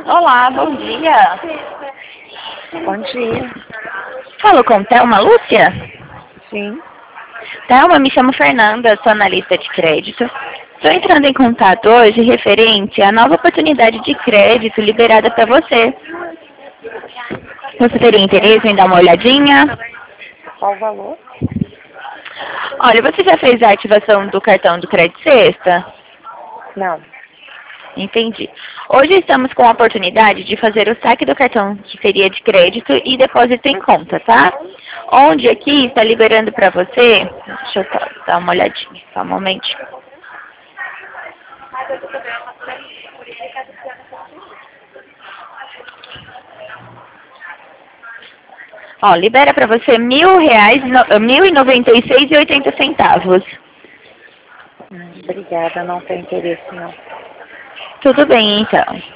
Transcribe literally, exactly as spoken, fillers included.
Olá, bom dia. Bom dia. Falo com Thelma Lúcia? Sim. Thelma, me chamo Fernanda, sou analista de crédito. Estou entrando em contato hoje referente à nova oportunidade de crédito liberada para você. Você teria interesse em dar uma olhadinha? Qual o valor? Olha, você já fez a ativação do cartão do Crédito Sexta? Não. Entendi. Hoje estamos com a oportunidade de fazer o saque do cartão que seria de crédito e depósito em conta, tá? Onde aqui está liberando para você... Deixa eu só dar uma olhadinha, só um momentinho. Ó, libera para você mil reais, no- mil e noventa e seis e oitenta centavos. Hum, Obrigada, não tenho interesse não. Tudo bem, então.